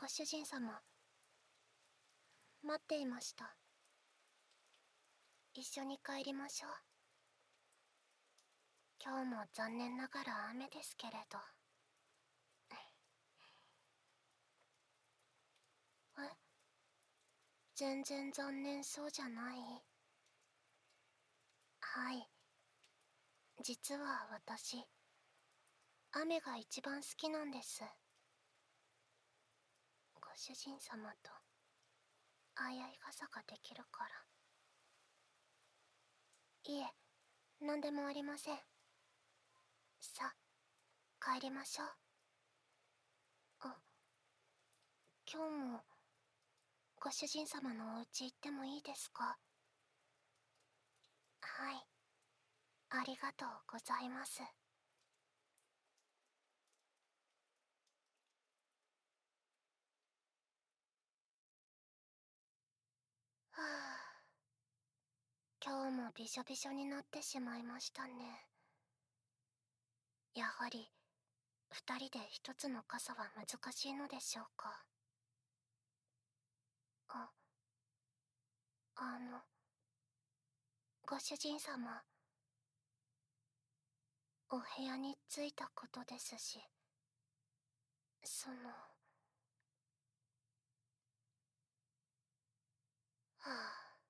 主人様、待っていました。一緒に帰りましょう。今日も残念ながら雨ですけれど。え？全然残念そうじゃない。はい。実は私、雨が一番好きなんです。ご主人様と相合い傘ができるから。いえ、何でもありません。さあ、帰りましょう。あ、今日もご主人様のお家行ってもいいですか？はい、ありがとうございます。はあ、今日もびしょびしょになってしまいましたね。やはり二人で一つの傘は難しいのでしょうか。あ、あの、ご主人様、お部屋に着いたことですし、はあ、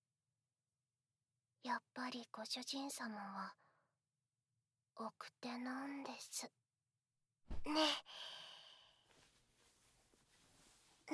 やっぱりご主人様は奥手なんです。ねえ。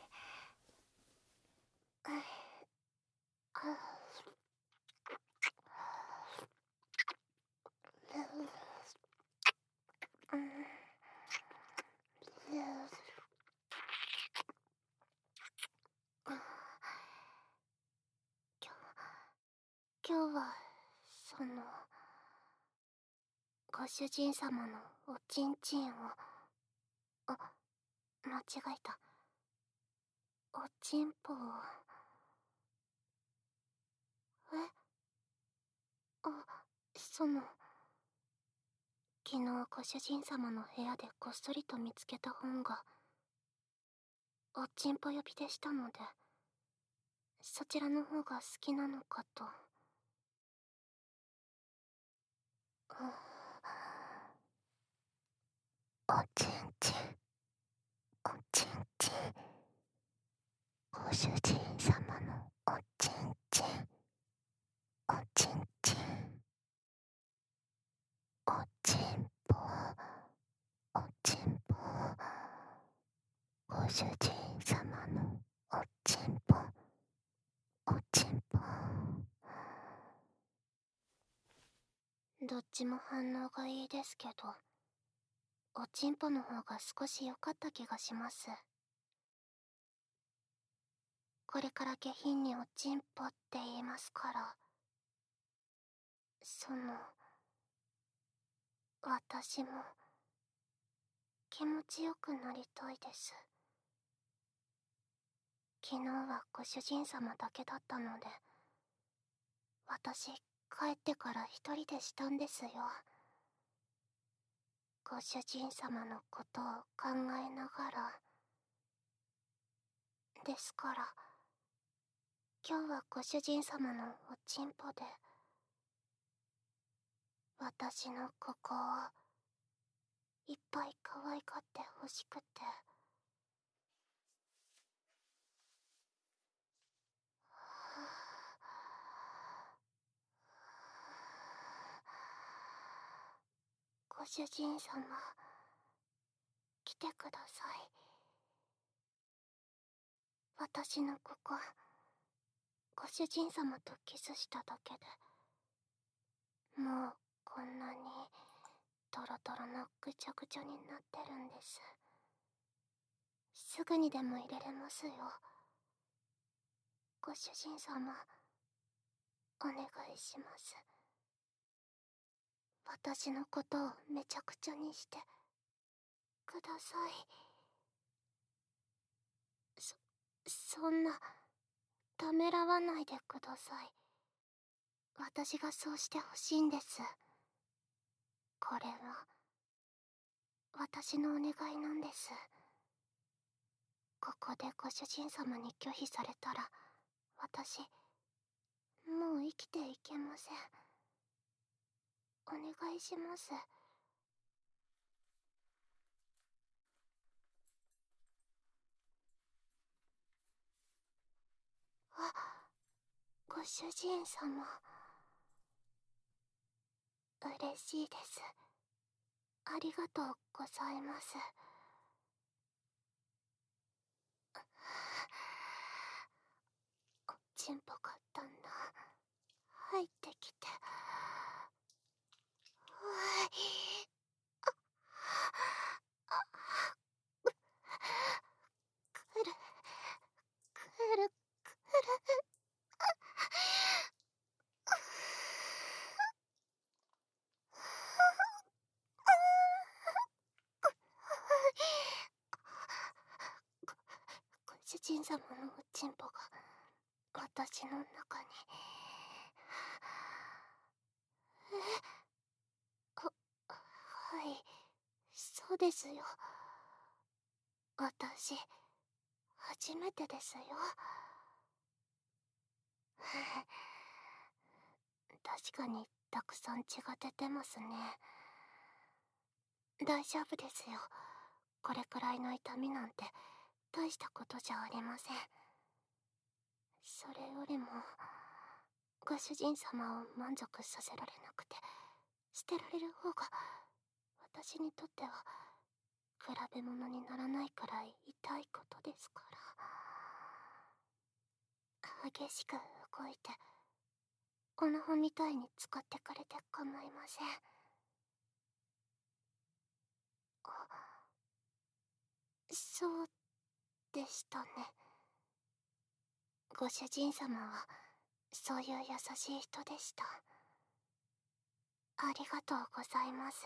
今日は、ご主人様のおちんちんを、あ、間違えた。おちんぽを、あ、昨日ご主人様の部屋でこっそりと見つけた本が、おちんぽ呼びでしたので、そちらの方が好きなのかと。おちんちん、おちんちん、ご主人様のおちんちん、おちんちん、おちんぽ、おちんぽ、ご主人様のおちんぽ、おちんぽ。どっちも反応がいいですけど、おちんぽの方が少し良かった気がします。これから下品におちんぽって言いますから、私も気持ちよくなりたいです。昨日はご主人様だけだったので、私帰ってから一人でしたんですよ。ご主人様のことを考えながら。ですから、今日はご主人様のおちんぽで、私のここをいっぱい可愛がってほしくて。ご主人様、来てください。私のここ、ご主人様とキスしただけで、もうこんなにトロトロのぐちゃぐちゃになってるんです。すぐにでも入れれますよ。ご主人様、お願いします。私のことをめちゃくちゃにしてください。そんな、ためらわないでください。私がそうしてほしいんです。これは、私のお願いなんです。 ここでご主人様に拒否されたら、私、もう生きていけません。お願いします。あ、ご主人様。嬉しいです。ありがとうございます。おちんぽがだんだん入ってきて。くるくるくる。ご主人様のおちんぽが私の中に。はい、そうですよ。私、初めてですよ。確かにたくさん血が出てますね。大丈夫ですよ。これくらいの痛みなんて大したことじゃありません。それよりも、ご主人様を満足させられなくて捨てられる方が私にとっては比べ物にならないくらい痛いことですから。激しく動いてオナホみたいに使ってくれて構いません。そうでしたね。ご主人様はそういう優しい人でした。ありがとうございます。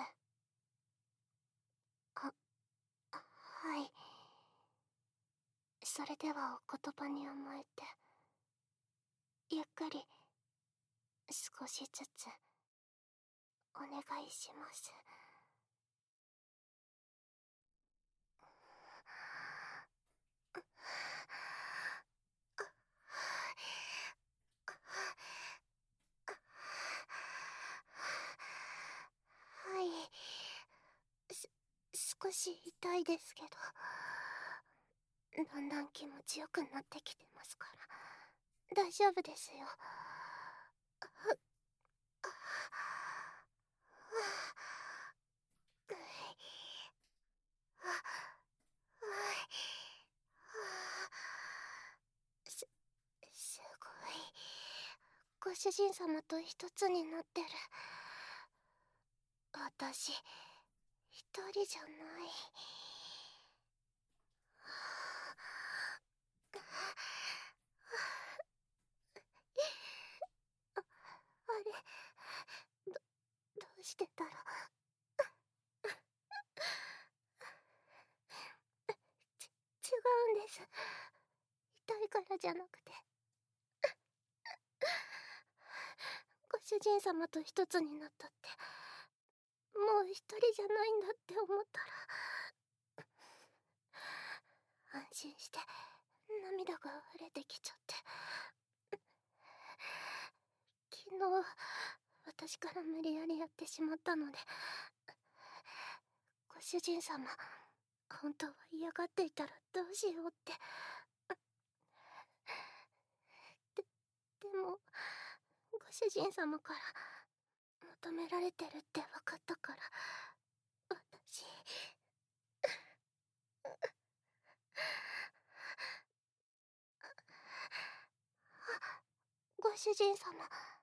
はい。それではお言葉に甘えて、ゆっくり少しずつお願いします。はい。少し痛いですけど、だんだん気持ちよくなってきてますから、大丈夫ですよ。す、すごい。ご主人様と一つになってる。私、一人じゃない。あれ、どうしてだろう。違うんです。痛いからじゃなくて。ご主人様と一つになったって、もう一人じゃないんだって思ったら、安心して涙が溢れてきちゃって。昨日、私から無理やりやってしまったので、ご主人様、本当は嫌がっていたらどうしようって。でも、ご主人様から求められてるって分かったから、私、ご主人様。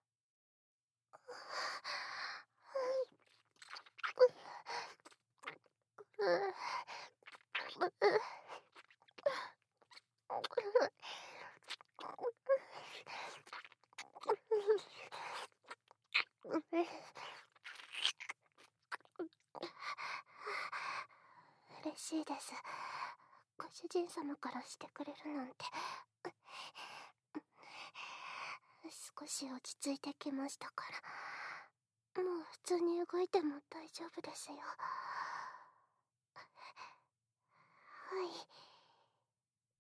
嬉しいです。ご主人様からしてくれるなんて。少し落ち着いてきましたから、もう普通に動いても大丈夫ですよ。はい。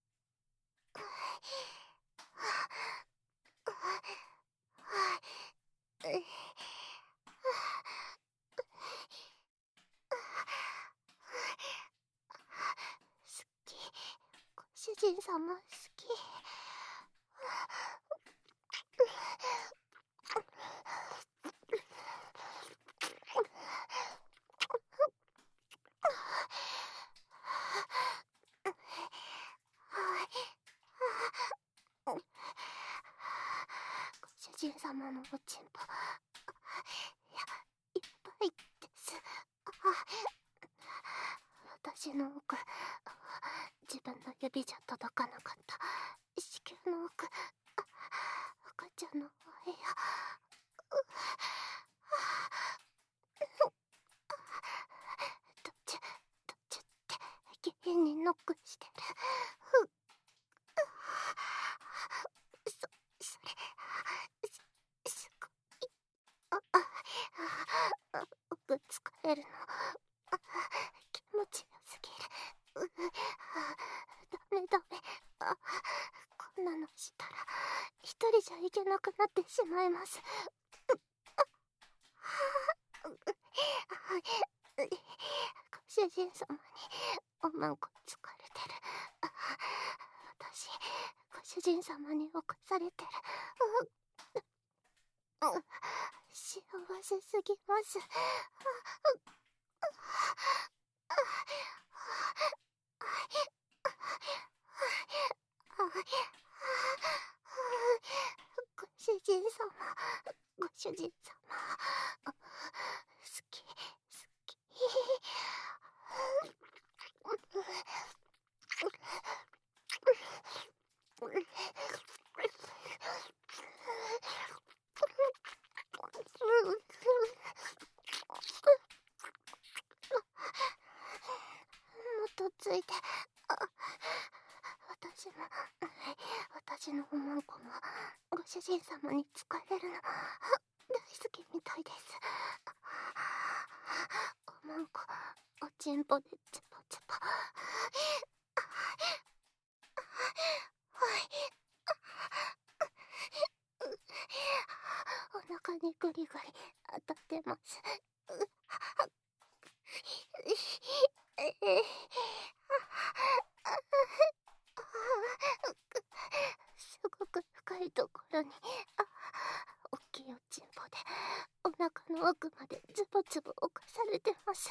人様好き。ご主人様のおちんぽ、いっぱいです。私の奥、自分の指じゃ届かなかった子宮の奥、赤ちゃんのお部屋、どっちって下品にノックしてる。それすごい。奥疲れるの。気持ちよすぎる。ダメ。こんなのしたら一人じゃいけなくなってしまいます。ご主人様におまんこ疲れてる。私、ご主人様に侵されてる。幸せすぎます。ご主人様、ご主人様、好き。もっとついて。私のおまんこもご主人様に仕えるの大好きみたいです。おまんこ、おちんぽでツポツポ。お腹にグリグリ当たってます。すごく深いところに大きいおちんぽでお腹の奥までズボズボ侵されてます。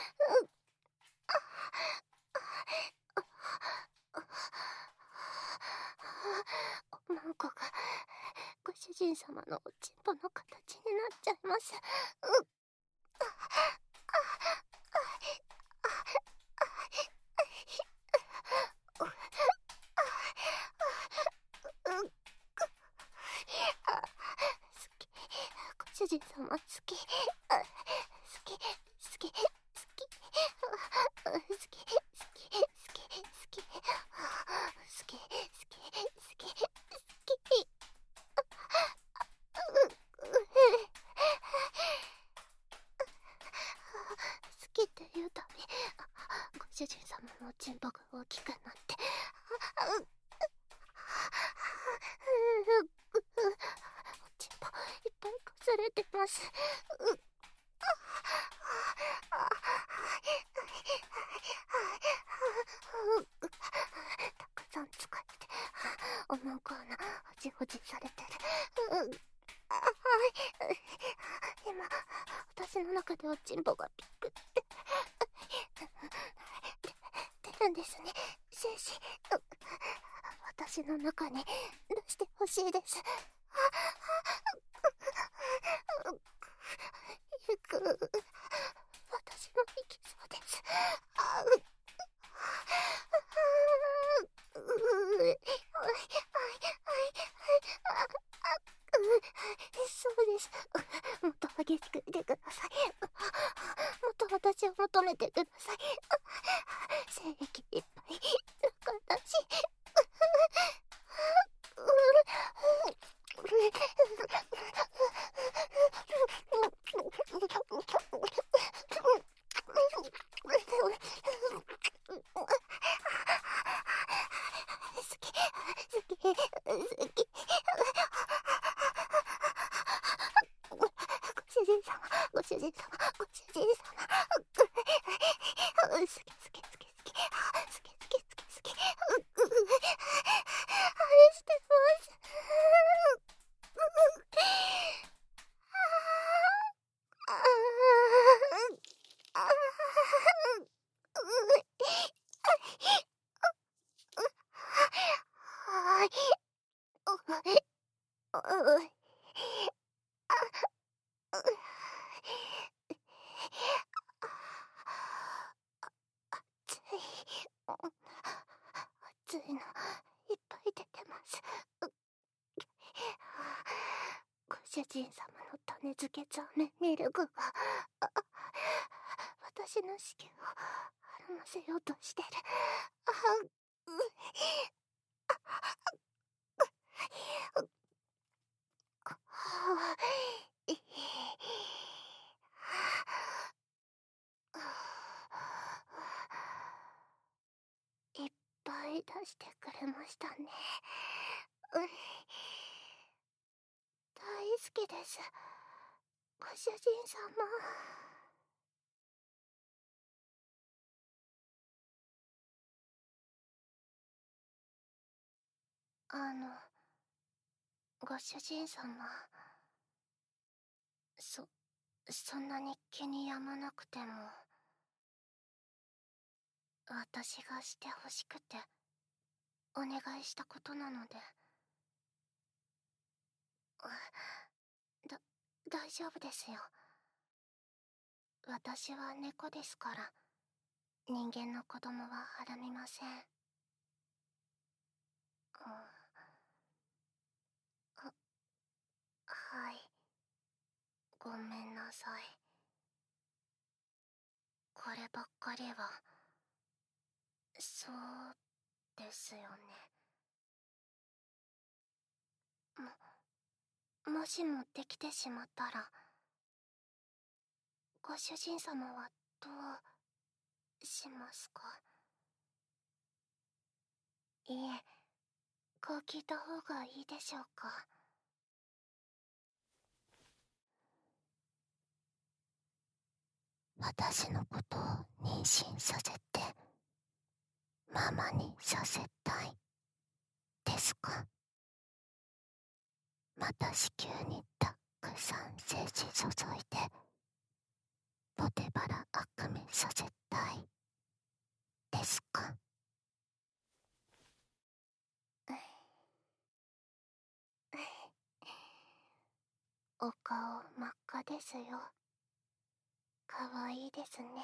おまんこがご主人様のおちんぽの形になっちゃいます。ご主人様好き。好きって言うたびご主人様のおちんぽが大きくなっておちんぽいっぱい擦れてます。たくさん使っておまんこ穴ほじほじされてる。今私の中でおちんぽがピックって出るんですね。精子私の中に出してほしいです。私も行きそうです。そうです。もっと激しくいてください。もっと私を求めてください。精液いっぱい中だし。ご主人様。好き。 人様の種付けザメミルクが私の子宮を孕ませようとしてる。いっぱい出してくれましたね。大好きです、ご主人様。ご主人様、そんなに気に病まなくても、私がしてほしくてお願いしたことなので。大丈夫ですよ。私は猫ですから、人間の子供ははらみません。はい。ごめんなさい。こればっかりは、そうですよね。もしもできてしまったら、ご主人様はどうしますか？いえ、こう聞いた方がいいでしょうか。私のことを妊娠させてママにさせたいですか？また子宮にたくさん精子注いでポテバラ悪夢させたいですか？お顔真っ赤ですよ。かわいいですね。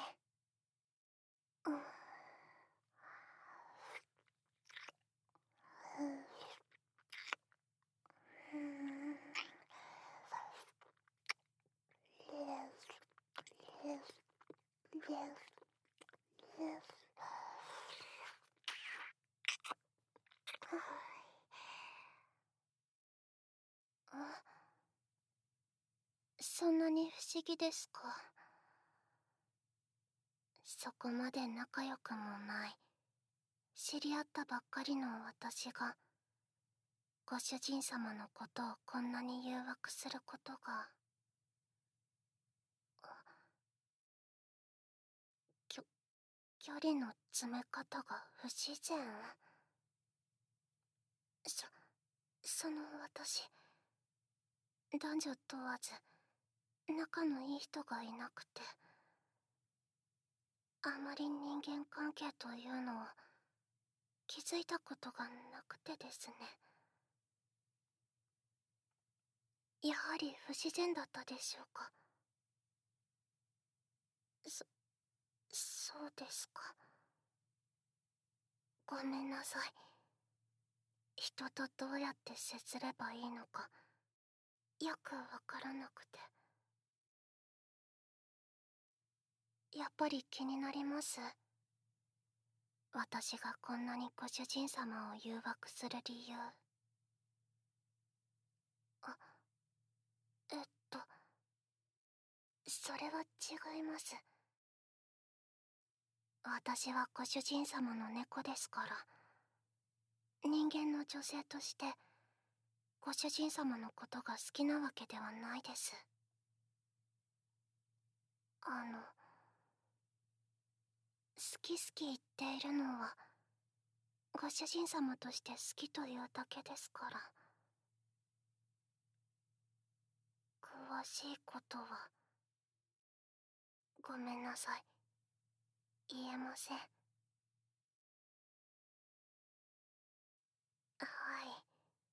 そんなに不思議ですか？そこまで仲良くもない、知り合ったばっかりの私がご主人様のことをこんなに誘惑することが。距離の詰め方が不自然。その私、男女問わず仲のいい人がいなくて、あまり人間関係というのを気づいたことがなくてですね。やはり不自然だったでしょうか？そうですか。ごめんなさい。人とどうやって接すればいいのかよくわからなくて。やっぱり気になります。私がこんなにご主人様を誘惑する理由。あ、えっと、それは違います。私はご主人様の猫ですから、人間の女性としてご主人様のことが好きなわけではないです。好き好き言っているのはご主人様として好きというだけですから。詳しいことはごめんなさい、言えません。はい、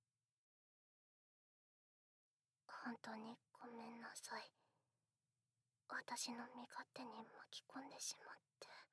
本当にごめんなさい。私の身勝手に巻き込んでしまって。